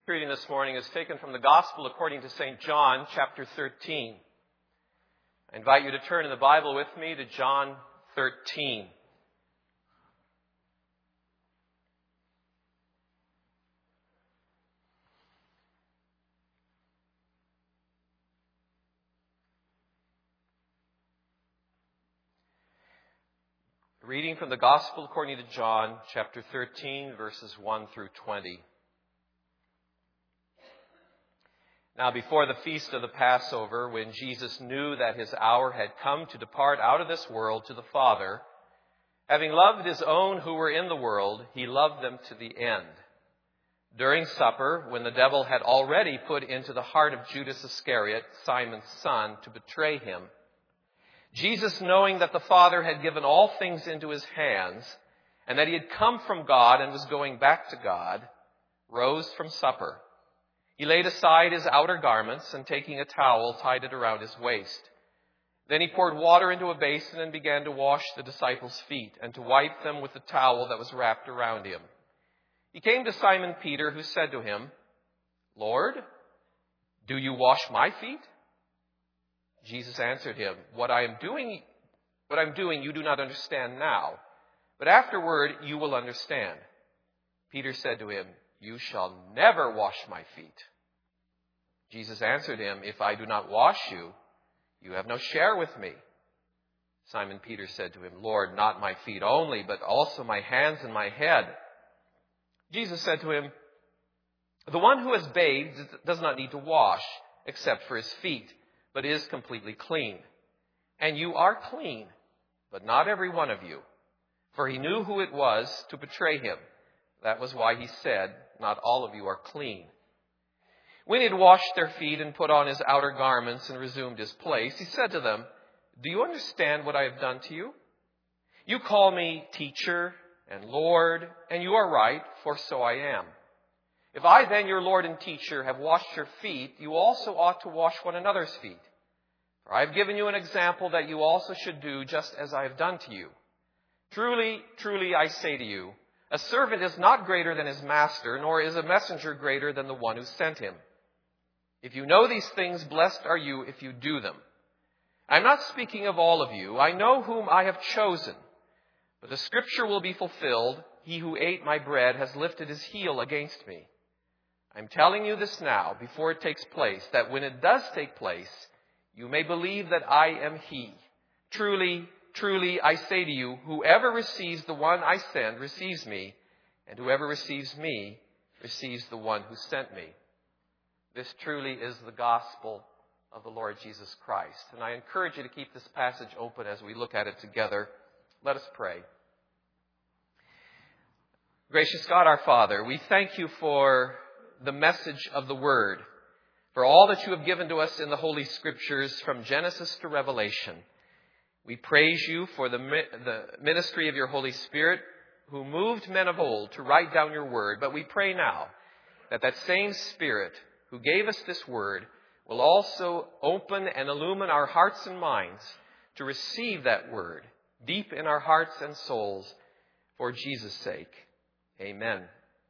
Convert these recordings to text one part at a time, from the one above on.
Reading this morning is taken from the Gospel according to St. John, chapter 13. I invite you to turn in the Bible with me to John 13. Reading from the Gospel according to John, chapter 13, verses 1 through 20. Now, before the feast of the Passover, when Jesus knew that his hour had come to depart out of this world to the Father, having loved his own who were in the world, he loved them to the end. During supper, when the devil had already put into the heart of Judas Iscariot, Simon's son, to betray him, Jesus, knowing that the Father had given all things into his hands, and that he had come from God and was going back to God, rose from supper. He laid aside his outer garments, and taking a towel, tied it around his waist. Then he poured water into a basin and began to wash the disciples' feet, and to wipe them with the towel that was wrapped around him. He came to Simon Peter, who said to him, "Lord, do you wash my feet?" Jesus answered him, What I'm doing you do not understand now, but afterward you will understand. Peter said to him, "You shall never wash my feet." Jesus answered him, "If I do not wash you, you have no share with me." Simon Peter said to him, "Lord, not my feet only, but also my hands and my head." Jesus said to him, "The one who has bathed does not need to wash, except for his feet, but is completely clean. And you are clean, but not every one of you." For he knew who it was to betray him. That was why he said, "Not all of you are clean." When he had washed their feet and put on his outer garments and resumed his place, he said to them, "Do you understand what I have done to you? You call me teacher and Lord, and you are right, for so I am. If I then, your Lord and teacher, have washed your feet, you also ought to wash one another's feet. For I have given you an example that you also should do just as I have done to you. Truly, truly, I say to you, a servant is not greater than his master, nor is a messenger greater than the one who sent him. If you know these things, blessed are you if you do them. I'm not speaking of all of you. I know whom I have chosen. But the scripture will be fulfilled. He who ate my bread has lifted his heel against me. I'm telling you this now, before it takes place, that when it does take place, you may believe that I am he. Truly, truly, I say to you, whoever receives the one I send receives me, and whoever receives me receives the one who sent me. This truly is the gospel of the Lord Jesus Christ. And I encourage you to keep this passage open as we look at it together. Let us pray. Gracious God, our Father, we thank you for the message of the Word, for all that you have given to us in the Holy Scriptures from Genesis to Revelation. We praise you for the ministry of your Holy Spirit, who moved men of old to write down your Word. But we pray now that that same Spirit who gave us this Word will also open and illumine our hearts and minds to receive that Word deep in our hearts and souls for Jesus' sake. Amen.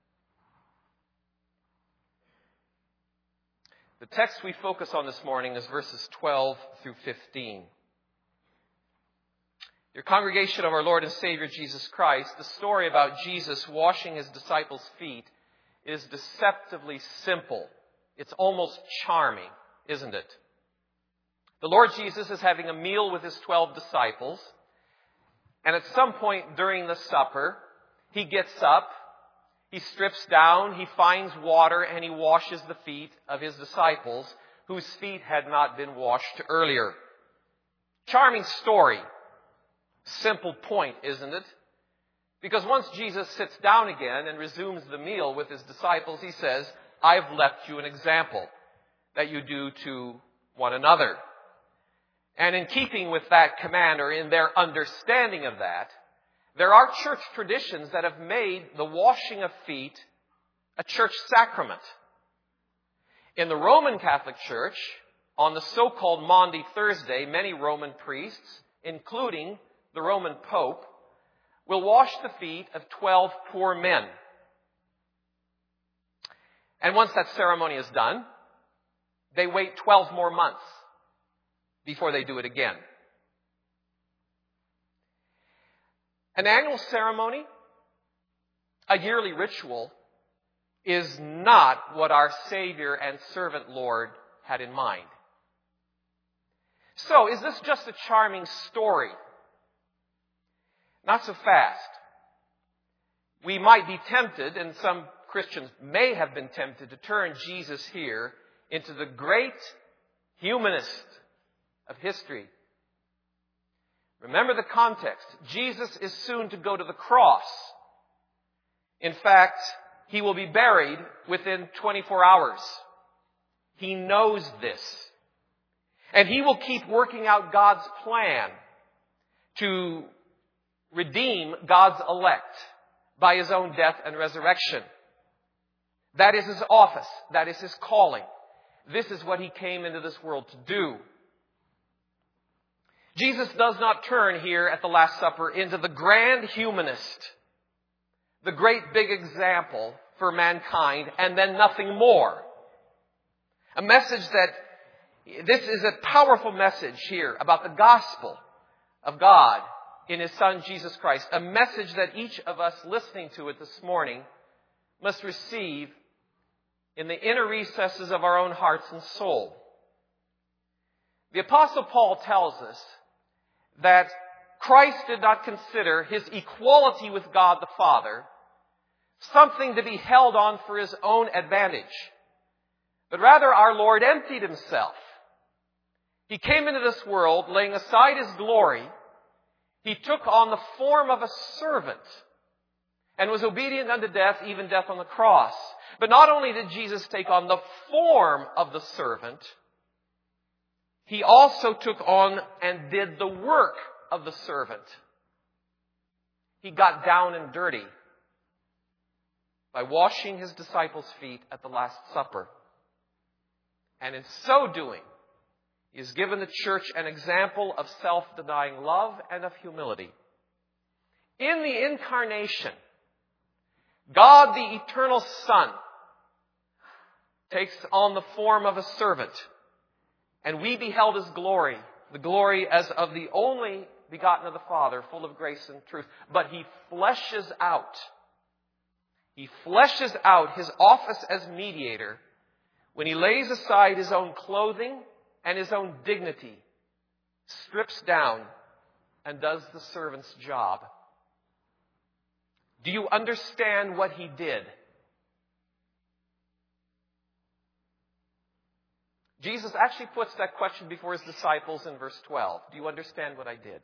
The text we focus on this morning is verses 12 through 15. Dear congregation of our Lord and Savior Jesus Christ, the story about Jesus washing his disciples' feet is deceptively simple. It's almost charming, isn't it? The Lord Jesus is having a meal with his 12 disciples, and at some point during the supper, he gets up, he strips down, he finds water, and he washes the feet of his disciples, whose feet had not been washed earlier. Charming story. Simple point, isn't it? Because once Jesus sits down again and resumes the meal with his disciples, he says, I've left you an example that you do to one another. And in keeping with that command, or in their understanding of that, there are church traditions that have made the washing of feet a church sacrament. In the Roman Catholic Church, on the so-called Maundy Thursday, many Roman priests, including the Roman Pope, will wash the feet of 12 poor men. And once that ceremony is done, they wait 12 more months before they do it again. An annual ceremony, a yearly ritual, is not what our Savior and servant Lord had in mind. So, is this just a charming story? Not so fast. We might be tempted, and some Christians may have been tempted, to turn Jesus here into the great humanist of history. Remember the context. Jesus is soon to go to the cross. In fact, he will be buried within 24 hours. He knows this. And he will keep working out God's plan to redeem God's elect by his own death and resurrection. That is his office. That is his calling. This is what he came into this world to do. Jesus does not turn here at the Last Supper into the grand humanist, the great big example for mankind, and then nothing more. A message this is a powerful message here about the gospel of God in his Son, Jesus Christ. A message that each of us listening to it this morning must receive in the inner recesses of our own hearts and soul. The Apostle Paul tells us that Christ did not consider his equality with God the Father something to be held on for his own advantage, but rather our Lord emptied himself. He came into this world laying aside his glory. He took on the form of a servant and was obedient unto death, even death on the cross. But not only did Jesus take on the form of the servant, he also took on and did the work of the servant. He got down and dirty by washing his disciples' feet at the Last Supper. And in so doing, he has given the church an example of self-denying love and of humility. In the incarnation, God, the eternal Son, takes on the form of a servant. And we beheld his glory, the glory as of the only begotten of the Father, full of grace and truth. But he fleshes out his office as mediator when he lays aside his own clothing and his own dignity, strips down, and does the servant's job. Do you understand what he did? Jesus actually puts that question before his disciples in verse 12. Do you understand what I did?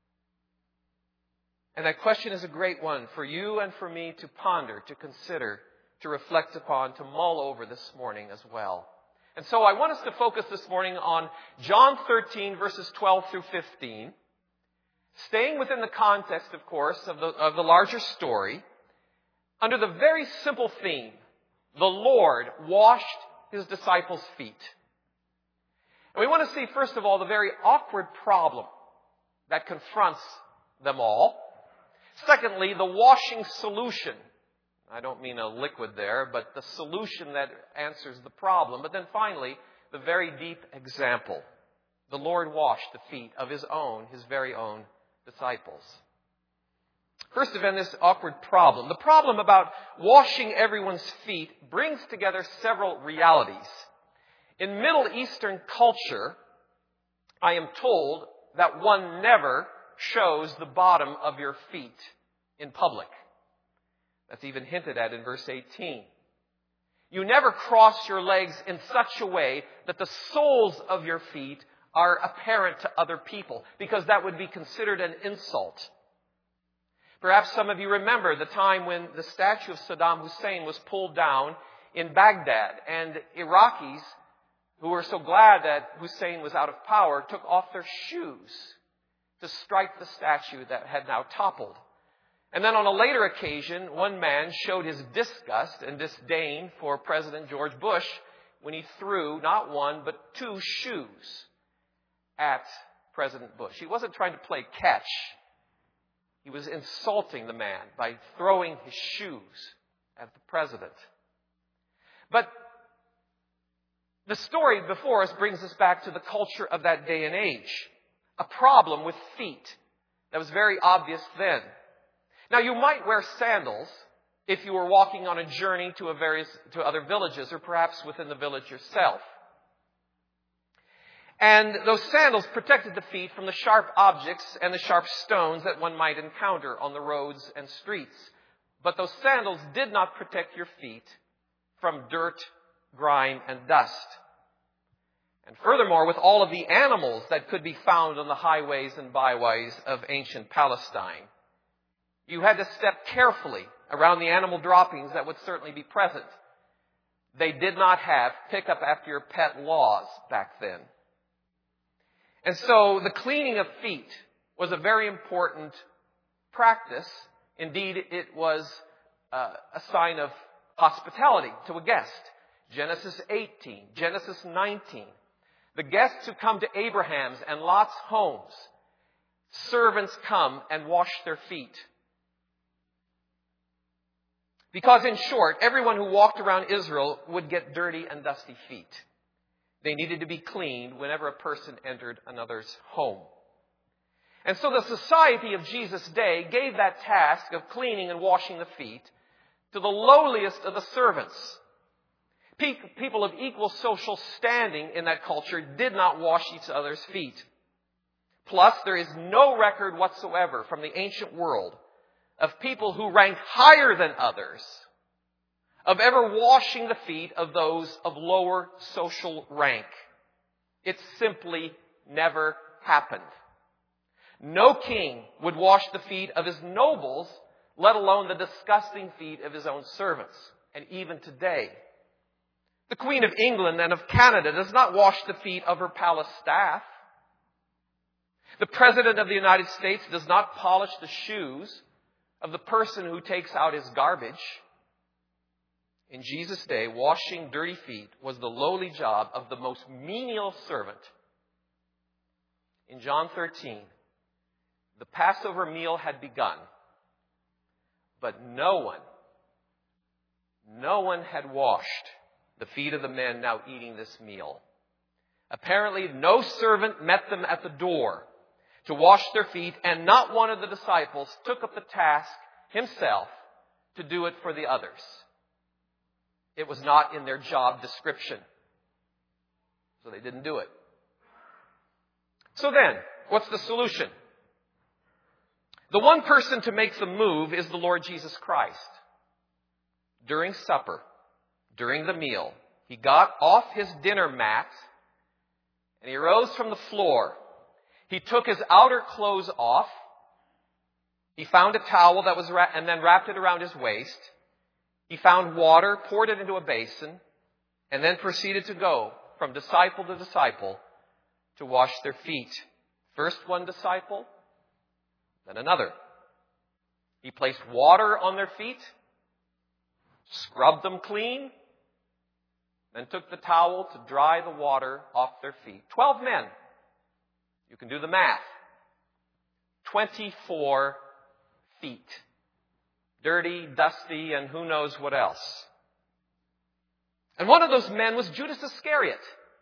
And that question is a great one for you and for me to ponder, to consider, to reflect upon, to mull over this morning as well. And so I want us to focus this morning on John 13, verses 12 through 15, staying within the context, of course, of the larger story, under the very simple theme, the Lord washed his disciples' feet. And we want to see, first of all, the very awkward problem that confronts them all. Secondly, the washing solution. I don't mean a liquid there, but the solution that answers the problem. But then finally, the very deep example. The Lord washed the feet of his very own disciples. First of all, this awkward problem. The problem about washing everyone's feet brings together several realities. In Middle Eastern culture, I am told that one never shows the bottom of your feet in public. That's even hinted at in verse 18. You never cross your legs in such a way that the soles of your feet are apparent to other people, because that would be considered an insult. Perhaps some of you remember the time when the statue of Saddam Hussein was pulled down in Baghdad, and Iraqis who were so glad that Hussein was out of power took off their shoes to strike the statue that had now toppled. And then on a later occasion, one man showed his disgust and disdain for President George Bush when he threw not one but two shoes at President Bush. He wasn't trying to play catch. He was insulting the man by throwing his shoes at the president. But the story before us brings us back to the culture of that day and age. A problem with feet that was very obvious then. Now, you might wear sandals if you were walking on a journey to other villages, or perhaps within the village yourself. And those sandals protected the feet from the sharp objects and the sharp stones that one might encounter on the roads and streets. But those sandals did not protect your feet from dirt, grime, and dust. And furthermore, with all of the animals that could be found on the highways and byways of ancient Palestine, you had to step carefully around the animal droppings that would certainly be present. They did not have pick up after your pet laws back then. And so the cleaning of feet was a very important practice. Indeed, it was a sign of hospitality to a guest. Genesis 18, Genesis 19. The guests who come to Abraham's and Lot's homes, servants come and wash their feet. Because in short, everyone who walked around Israel would get dirty and dusty feet. They needed to be cleaned whenever a person entered another's home. And so the society of Jesus' day gave that task of cleaning and washing the feet to the lowliest of the servants. People of equal social standing in that culture did not wash each other's feet. Plus, there is no record whatsoever from the ancient world of people who ranked higher than others of ever washing the feet of those of lower social rank. It simply never happened. No king would wash the feet of his nobles, let alone the disgusting feet of his own servants. And even today, the Queen of England and of Canada does not wash the feet of her palace staff. The President of the United States does not polish the shoes of the person who takes out his garbage. In Jesus' day, washing dirty feet was the lowly job of the most menial servant. In John 13, the Passover meal had begun, but no one had washed the feet of the men now eating this meal. Apparently, no servant met them at the door to wash their feet, and not one of the disciples took up the task himself to do it for the others. It was not in their job description. So they didn't do it. So then, what's the solution? The one person to make the move is the Lord Jesus Christ. During supper, during the meal, he got off his dinner mat and he rose from the floor. He took his outer clothes off. He found a towel that was and then wrapped it around his waist. He found water, poured it into a basin, and then proceeded to go from disciple to disciple to wash their feet. First one disciple, then another. He placed water on their feet, scrubbed them clean, then took the towel to dry the water off their feet. 12 men. You can do the math. 24 feet. Dirty, dusty, and who knows what else. And one of those men was Judas Iscariot.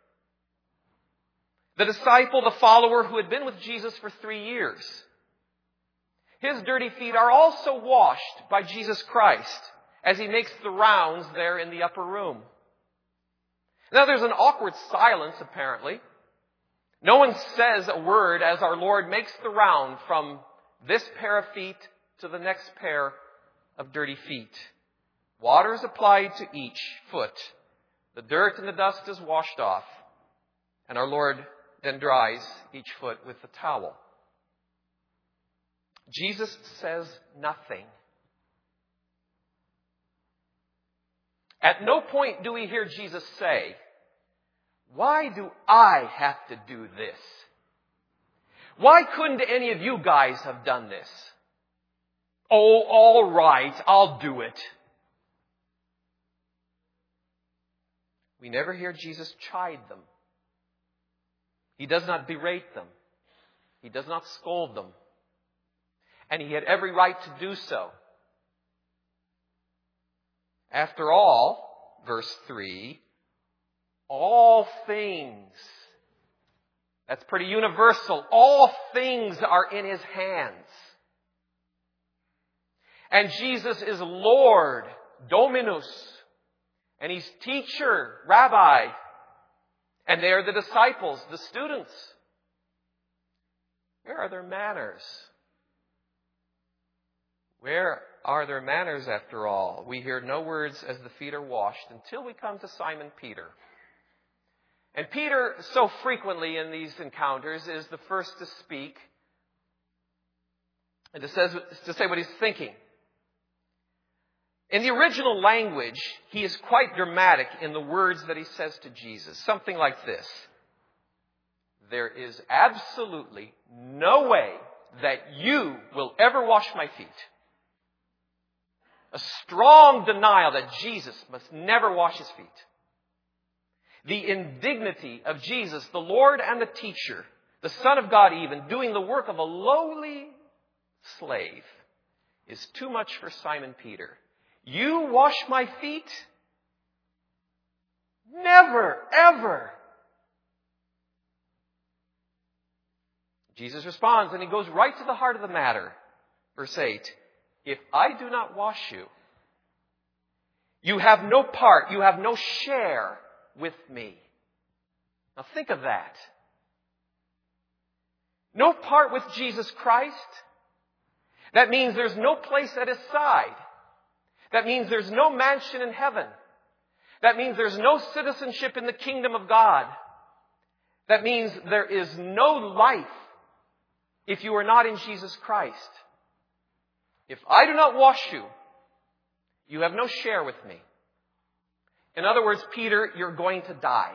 The disciple, the follower who had been with Jesus for 3 years. His dirty feet are also washed by Jesus Christ as he makes the rounds there in the upper room. Now there's an awkward silence, apparently. No one says a word as our Lord makes the round from this pair of feet to the next pair of dirty feet. Water is applied to each foot. The dirt and the dust is washed off. And our Lord then dries each foot with the towel. Jesus says nothing. At no point do we hear Jesus say, "Why do I have to do this? Why couldn't any of you guys have done this? Oh, all right, I'll do it." We never hear Jesus chide them. He does not berate them. He does not scold them. And he had every right to do so. After all, verse 3, all things. That's pretty universal. All things are in His hands. And Jesus is Lord, Dominus. And He's teacher, rabbi. And they are the disciples, the students. Where are their manners? Where are their manners after all? We hear no words as the feet are washed until we come to Simon Peter. And Peter, so frequently in these encounters, is the first to speak and to say what he's thinking. In the original language, he is quite dramatic in the words that he says to Jesus. Something like this. There is absolutely no way that you will ever wash my feet. A strong denial that Jesus must never wash his feet. The indignity of Jesus, the Lord and the teacher, the Son of God even, doing the work of a lowly slave, is too much for Simon Peter. You wash my feet? Never, ever. Jesus responds, and he goes right to the heart of the matter. Verse 8, if I do not wash you, you have no part, you have no share with me. Now think of that. No part with Jesus Christ. That means there's no place at his side. That means there's no mansion in heaven. That means there's no citizenship in the kingdom of God. That means there is no life if you are not in Jesus Christ. If I do not wash you, you have no share with me. In other words, Peter, you're going to die.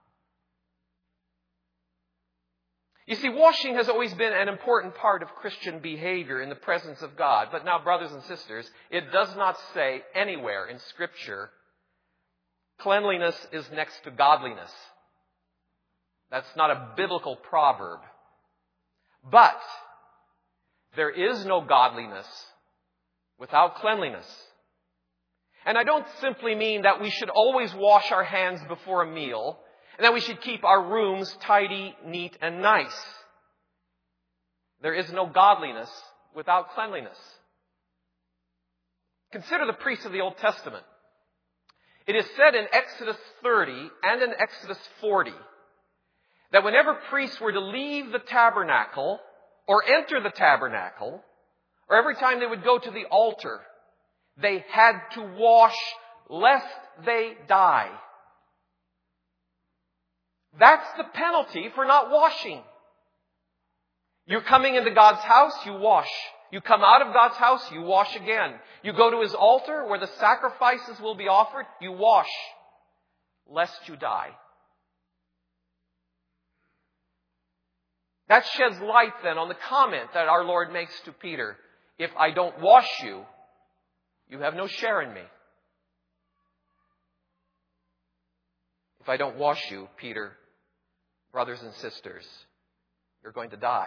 You see, washing has always been an important part of Christian behavior in the presence of God. But now, brothers and sisters, it does not say anywhere in Scripture, cleanliness is next to godliness. That's not a biblical proverb. But there is no godliness without cleanliness. And I don't simply mean that we should always wash our hands before a meal and that we should keep our rooms tidy, neat, and nice. There is no godliness without cleanliness. Consider the priests of the Old Testament. It is said in Exodus 30 and in Exodus 40 that whenever priests were to leave the tabernacle or enter the tabernacle, or every time they would go to the altar, they had to wash lest they die. That's the penalty for not washing. You're coming into God's house, you wash. You come out of God's house, you wash again. You go to his altar where the sacrifices will be offered, you wash, lest you die. That sheds light then on the comment that our Lord makes to Peter. If I don't wash you, you have no share in me. If I don't wash you, Peter, brothers and sisters, you're going to die.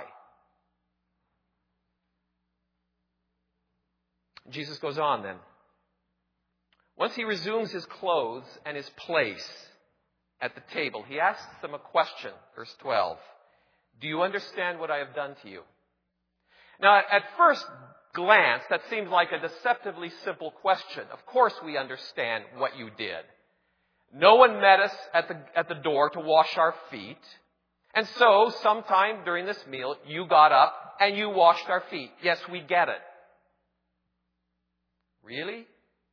Jesus goes on then. Once he resumes his clothes and his place at the table, he asks them a question, verse 12. Do you understand what I have done to you? Now, at first glance, that seems like a deceptively simple question. Of course we understand what you did. No one met us at the door to wash our feet. And so, sometime during this meal, you got up and you washed our feet. Yes, we get it. Really?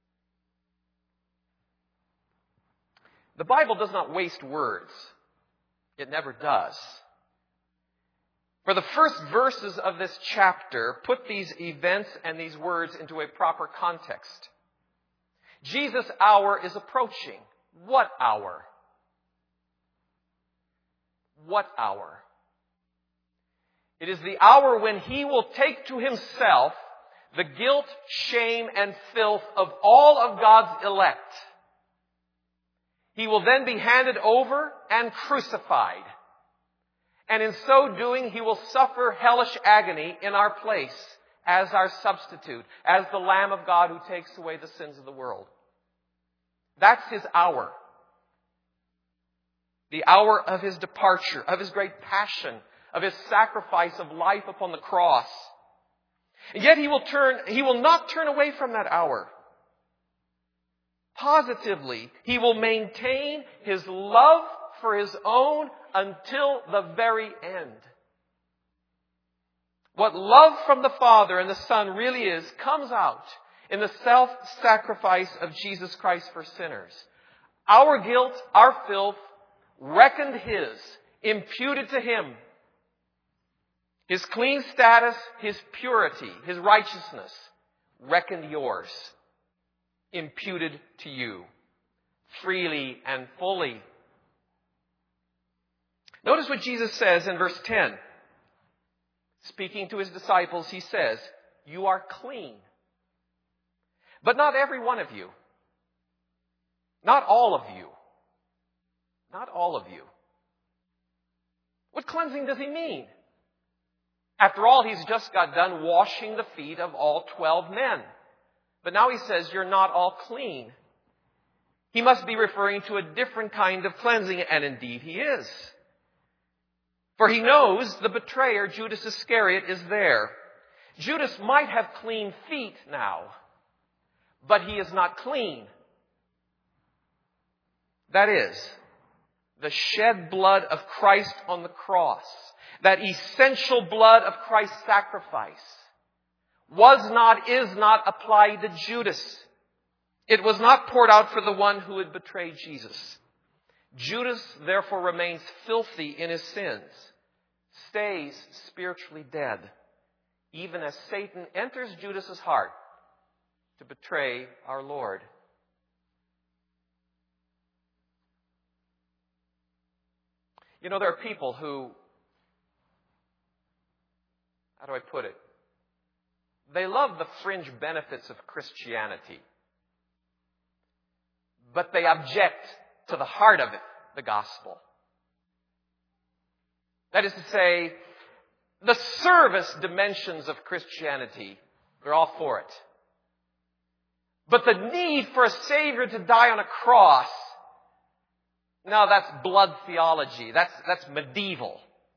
The Bible does not waste words. It never does. For the first verses of this chapter, put these events and these words into a proper context. Jesus' hour is approaching. What hour? What hour? It is the hour when he will take to himself the guilt, shame, and filth of all of God's elect. He will then be handed over and crucified. And in so doing, he will suffer hellish agony in our place as our substitute, as the Lamb of God who takes away the sins of the world. That's his hour. The hour of his departure, of his great passion, of his sacrifice of life upon the cross. And yet he will not turn away from that hour. Positively, he will maintain his love for his own until the very end. What love from the Father and the Son really is comes out in the self-sacrifice of Jesus Christ for sinners. Our guilt, our filth, reckoned his, imputed to him. His clean status, his purity, his righteousness, reckoned yours, imputed to you, freely and fully. Notice what Jesus says in verse 10. Speaking to his disciples, he says, "You are clean." But not every one of you. Not all of you. Not all of you. What cleansing does he mean? After all, he's just got done washing the feet of all 12 men. But now he says, you're not all clean. He must be referring to a different kind of cleansing, and indeed he is. For he knows the betrayer, Judas Iscariot, is there. Judas might have clean feet now, but he is not clean. That is, the shed blood of Christ on the cross, that essential blood of Christ's sacrifice, was not, is not applied to Judas. It was not poured out for the one who had betrayed Jesus. Judas, therefore, remains filthy in his sins, stays spiritually dead, even as Satan enters Judas's heart to betray our Lord. You know, there are people who, how do I put it? They love the fringe benefits of Christianity, but they object to the heart of it, the gospel. That is to say, the service dimensions of Christianity, they're all for it. But the need for a Savior to die on a cross, now that's blood theology. That's medieval.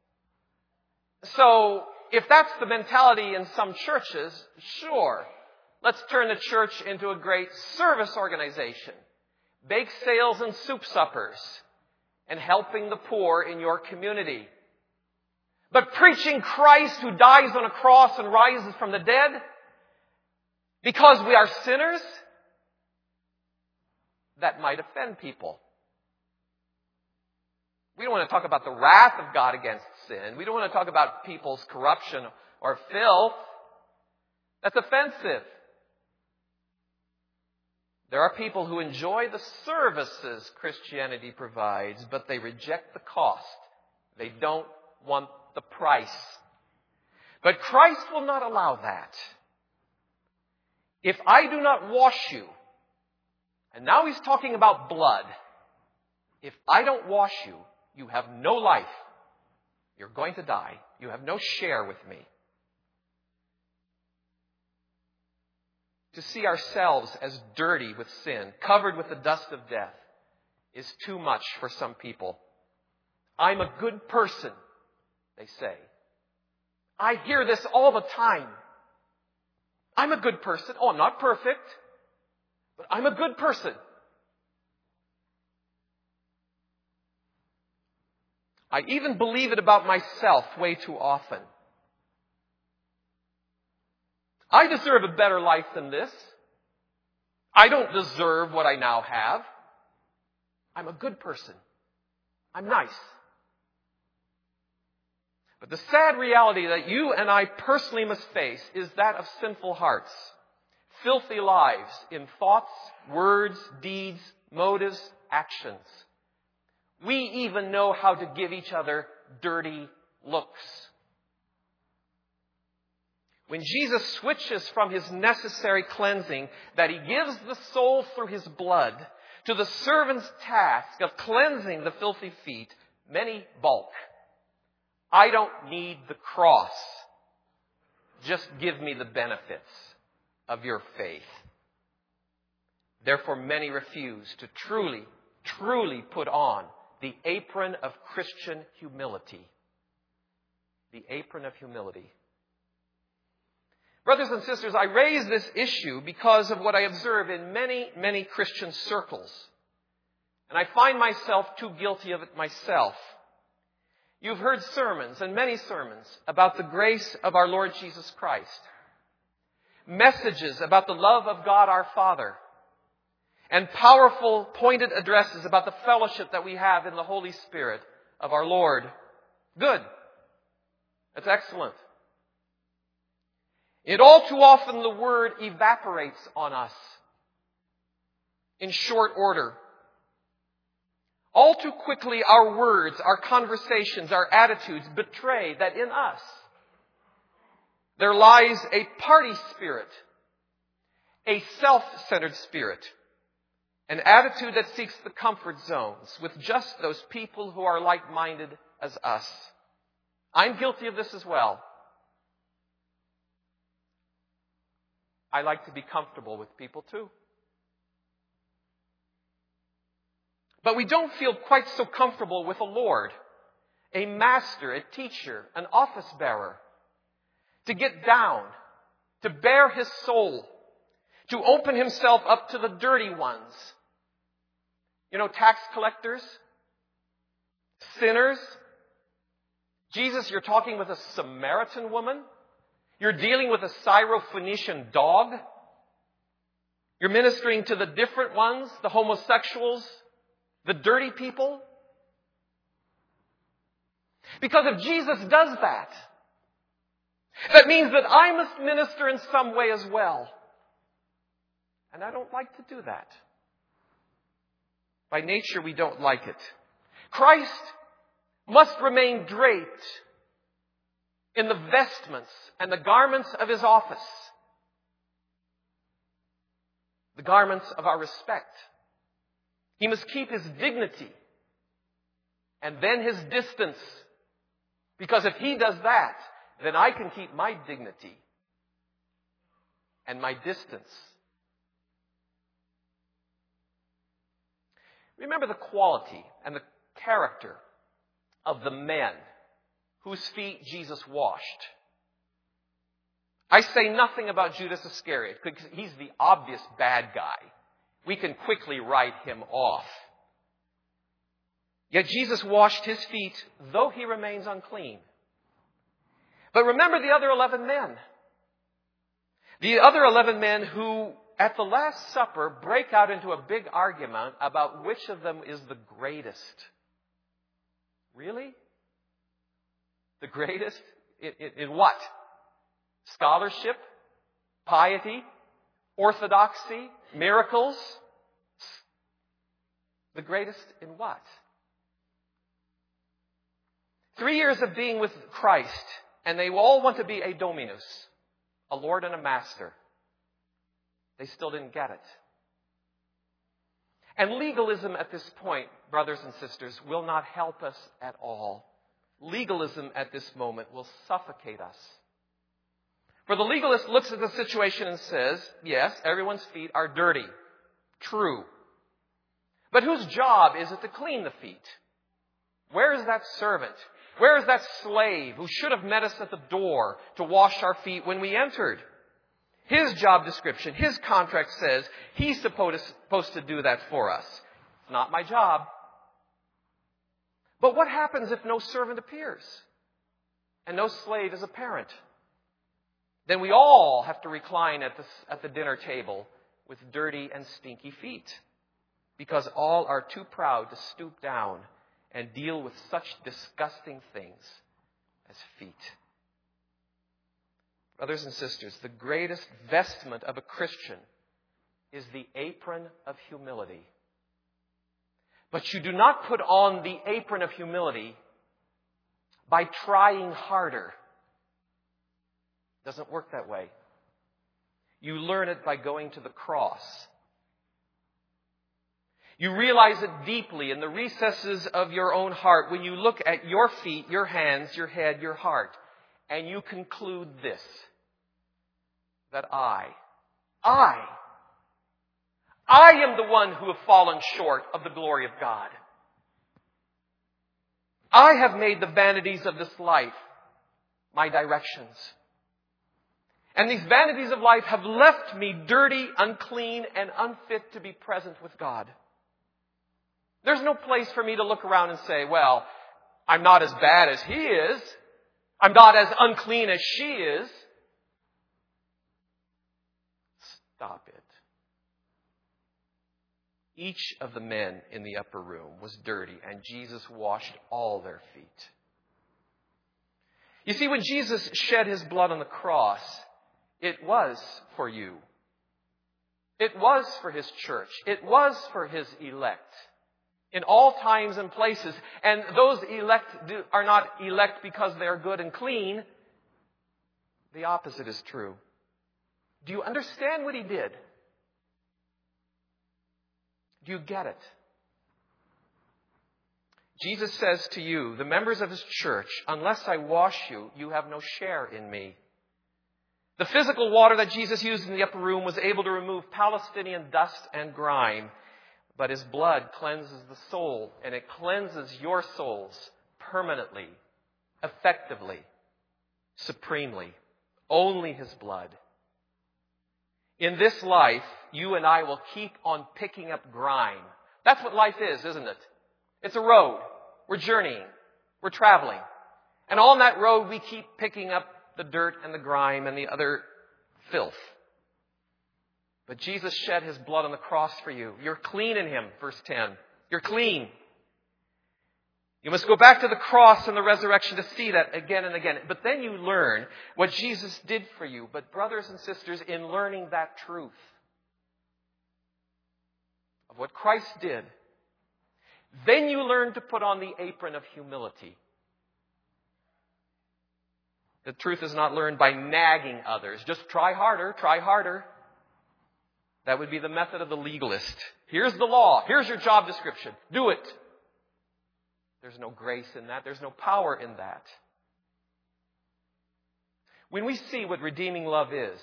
So, if that's the mentality in some churches, sure. Let's turn the church into a great service organization. Bake sales and soup suppers. And helping the poor in your community. But preaching Christ who dies on a cross and rises from the dead because we are sinners, that might offend people. We don't want to talk about the wrath of God against sin. We don't want to talk about people's corruption or filth. That's offensive. There are people who enjoy the services Christianity provides, but they reject the cost. They don't want the price. But Christ will not allow that. If I do not wash you, and now he's talking about blood, if I don't wash you, you have no life. You're going to die. You have no share with me. To see ourselves as dirty with sin, covered with the dust of death, is too much for some people. I'm a good person, they say. I hear this all the time. I'm a good person. Oh, I'm not perfect, but I'm a good person. I even believe it about myself way too often. I deserve a better life than this. I don't deserve what I now have. I'm a good person. I'm nice. But the sad reality that you and I personally must face is that of sinful hearts, filthy lives in thoughts, words, deeds, motives, actions. We even know how to give each other dirty looks. When Jesus switches from his necessary cleansing that he gives the soul through his blood to the servant's task of cleansing the filthy feet, many balk. I don't need the cross. Just give me the benefits of your faith. Therefore, many refuse to truly put on the apron of Christian humility. The apron of humility. Brothers and sisters, I raise this issue because of what I observe in many Christian circles. And I find myself too guilty of it myself. You've heard sermons, and many sermons, about the grace of our Lord Jesus Christ. Messages about the love of God our Father. And powerful, pointed addresses about the fellowship that we have in the Holy Spirit of our Lord. Good. That's excellent. Yet all too often the Word evaporates on us in short order. All too quickly our words, our conversations, our attitudes betray that in us there lies a party spirit, a self-centered spirit, an attitude that seeks the comfort zones with just those people who are like-minded as us. I'm guilty of this as well. I like to be comfortable with people too. But we don't feel quite so comfortable with a Lord, a master, a teacher, an office bearer, to get down, to bare his soul, to open himself up to the dirty ones. You know, tax collectors, sinners. Jesus, you're talking with a Samaritan woman. You're dealing with a Syrophoenician dog. You're ministering to the different ones, the homosexuals, the dirty people. Because if Jesus does that, that means that I must minister in some way as well. And I don't like to do that. By nature, we don't like it. Christ must remain draped in the vestments and the garments of his office. The garments of our respect. He must keep his dignity and then his distance. Because if he does that, then I can keep my dignity and my distance. Remember the quality and the character of the men whose feet Jesus washed. I say nothing about Judas Iscariot because he's the obvious bad guy. We can quickly write him off. Yet Jesus washed his feet, though he remains unclean. But remember the other 11 men. The other 11 men who, at the Last Supper, break out into a big argument about which of them is the greatest. Really? The greatest? In what? Scholarship? Piety? Orthodoxy? Miracles? The greatest in what? 3 years of being with Christ, and they all want to be a dominus, a lord and a master. They still didn't get it. And legalism at this point, brothers and sisters, will not help us at all. Legalism at this moment will suffocate us. For the legalist looks at the situation and says, yes, everyone's feet are dirty. True. But whose job is it to clean the feet? Where is that servant? Where is that slave who should have met us at the door to wash our feet when we entered? His job description, his contract says he's supposed to do that for us. It's not my job. But what happens if no servant appears and no slave is apparent? Then we all have to recline at the dinner table with dirty and stinky feet because all are too proud to stoop down and deal with such disgusting things as feet. Brothers and sisters, the greatest vestment of a Christian is the apron of humility. But you do not put on the apron of humility by trying harder. It doesn't work that way. You learn it by going to the cross. You realize it deeply in the recesses of your own heart when you look at your feet, your hands, your head, your heart, and you conclude this, that I I am the one who have fallen short of the glory of God. I have made the vanities of this life my directions. And these vanities of life have left me dirty, unclean, and unfit to be present with God. There's no place for me to look around and say, well, I'm not as bad as he is. I'm not as unclean as she is. Stop it. Each of the men in the upper room was dirty, and Jesus washed all their feet. You see, when Jesus shed his blood on the cross, it was for you. It was for his church. It was for his elect. In all times and places. And those elect are not elect because they are good and clean. The opposite is true. Do you understand what he did? Do you get it? Jesus says to you, the members of his church, unless I wash you, you have no share in me. The physical water that Jesus used in the upper room was able to remove Palestinian dust and grime. But his blood cleanses the soul, and it cleanses your souls permanently, effectively, supremely. Only his blood. In this life, you and I will keep on picking up grime. That's what life is, isn't it? It's a road. We're journeying. We're traveling. And on that road, we keep picking up the dirt and the grime and the other filth. But Jesus shed his blood on the cross for you. You're clean in him, verse 10. You're clean. You must go back to the cross and the resurrection to see that again and again. But then you learn what Jesus did for you. But brothers and sisters, in learning that truth of what Christ did, then you learn to put on the apron of humility. The truth is not learned by nagging others. Just try harder, try harder. That would be the method of the legalist. Here's the law. Here's your job description. Do it. There's no grace in that. There's no power in that. When we see what redeeming love is,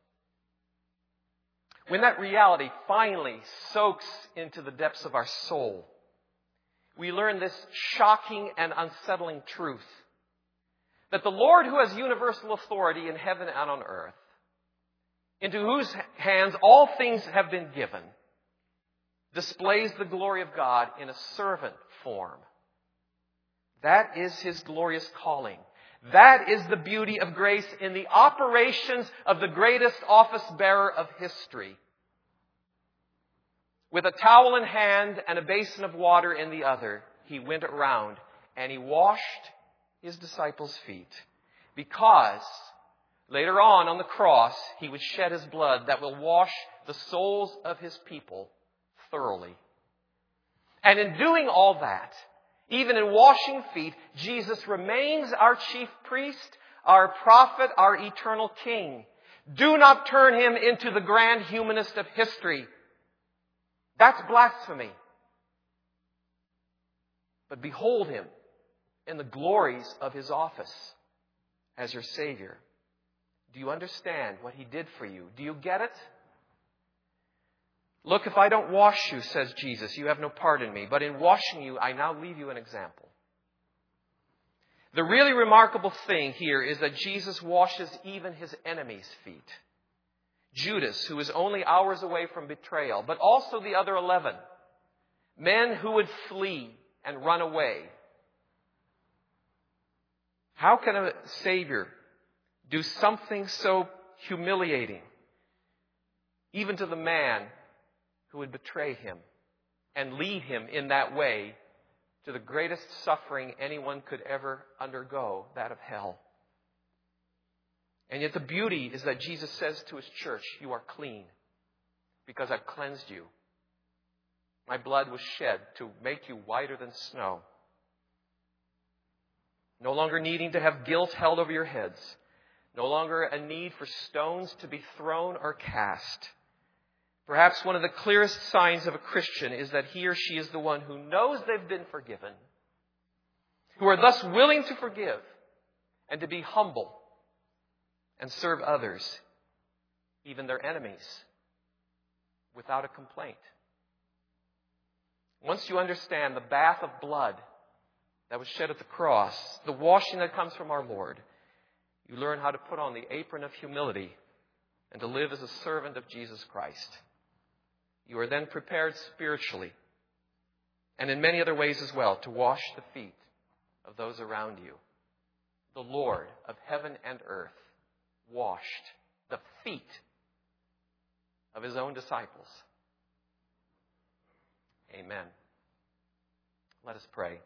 when that reality finally soaks into the depths of our soul, we learn this shocking and unsettling truth. That the Lord, who has universal authority in heaven and on earth, into whose hands all things have been given, displays the glory of God in a servant form. That is his glorious calling. That is the beauty of grace in the operations of the greatest office bearer of history. With a towel in hand and a basin of water in the other, he went around and he washed his disciples' feet, because later on the cross, he would shed his blood that will wash the souls of his people thoroughly. And in doing all that, even in washing feet, Jesus remains our chief priest, our prophet, our eternal king. Do not turn him into the grand humanist of history. That's blasphemy. But behold him in the glories of his office as your Savior. Do you understand what he did for you? Do you get it? Look, if I don't wash you, says Jesus, you have no part in me. But in washing you, I now leave you an example. The really remarkable thing here is that Jesus washes even his enemies' feet. Judas, who is only hours away from betrayal, but also the other 11. Men who would flee and run away. How can a Savior do something so humiliating, even to the man who would betray him and lead him in that way to the greatest suffering anyone could ever undergo, that of hell? And yet the beauty is that Jesus says to his church, you are clean because I've cleansed you. My blood was shed to make you whiter than snow. No longer needing to have guilt held over your heads. No longer a need for stones to be thrown or cast. Perhaps one of the clearest signs of a Christian is that he or she is the one who knows they've been forgiven, who are thus willing to forgive and to be humble and serve others, even their enemies. without a complaint. Once you understand the bath of blood that was shed at the cross, the washing that comes from our Lord, you learn how to put on the apron of humility and to live as a servant of Jesus Christ. You are then prepared spiritually and in many other ways as well to wash the feet of those around you. The Lord of heaven and earth washed the feet of his own disciples. Amen. Let us pray.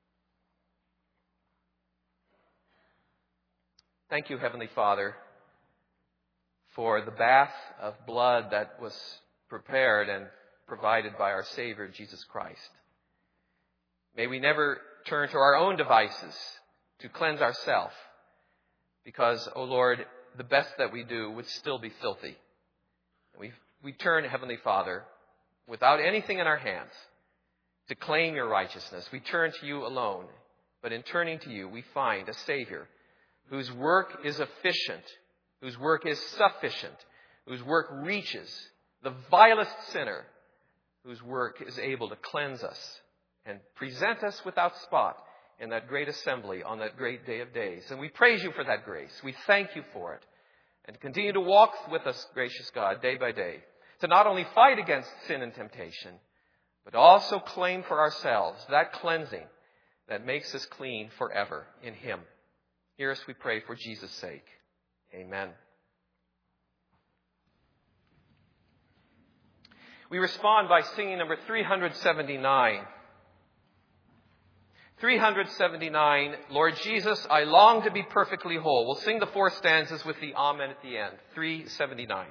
Thank you, Heavenly Father, for the bath of blood that was prepared and provided by our Savior, Jesus Christ. May we never turn to our own devices to cleanse ourselves, because, O Lord, the best that we do would still be filthy. We turn, Heavenly Father, without anything in our hands, to claim your righteousness. We turn to you alone. But in turning to you, we find a Savior whose work is efficient, whose work is sufficient, whose work reaches the vilest sinner, whose work is able to cleanse us and present us without spot in that great assembly on that great day of days. And we praise you for that grace. We thank you for it. And continue to walk with us, gracious God, day by day, to not only fight against sin and temptation, but also claim for ourselves that cleansing that makes us clean forever in him. Hear us, we pray, for Jesus' sake. Amen. We respond by singing number 379. 379, Lord Jesus, I long to be perfectly whole. We'll sing the 4 stanzas with the Amen at the end. 379.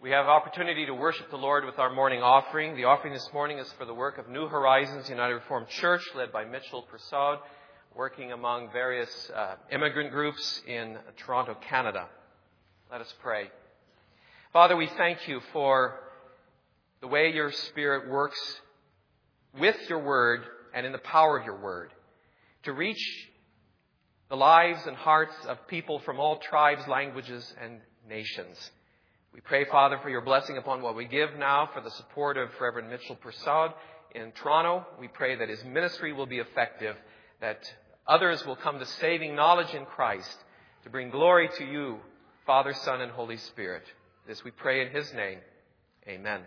We have opportunity to worship the Lord with our morning offering. The offering this morning is for the work of New Horizons United Reformed Church, led by Mitchell Prasad, working among various immigrant groups in Toronto, Canada. Let us pray. Father, we thank you for the way your Spirit works with your word and in the power of your word to reach the lives and hearts of people from all tribes, languages, and nations. We pray, Father, for your blessing upon what we give now for the support of Reverend Mitchell Prasad in Toronto. We pray that his ministry will be effective, that others will come to saving knowledge in Christ, to bring glory to you, Father, Son, and Holy Spirit. This we pray in his name. Amen.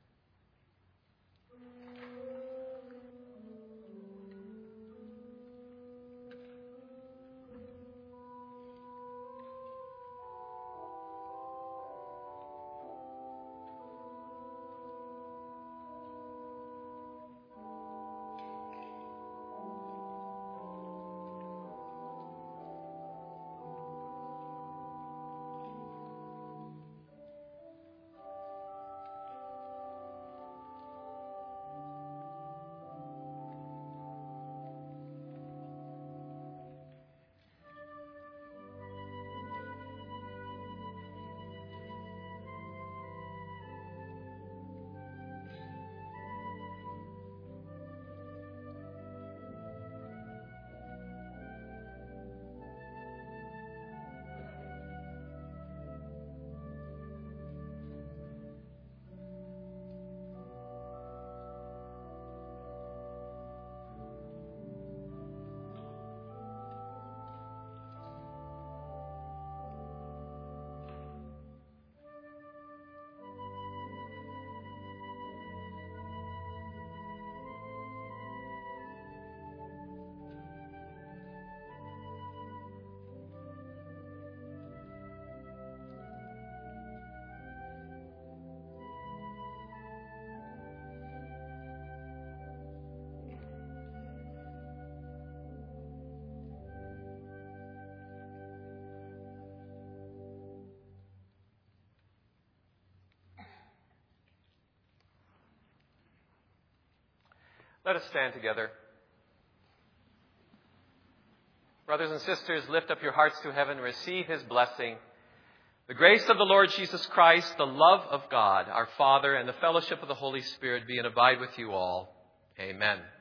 Let us stand together. Brothers and sisters, lift up your hearts to heaven and receive his blessing. The grace of the Lord Jesus Christ, the love of God, our Father, and the fellowship of the Holy Spirit be and abide with you all. Amen.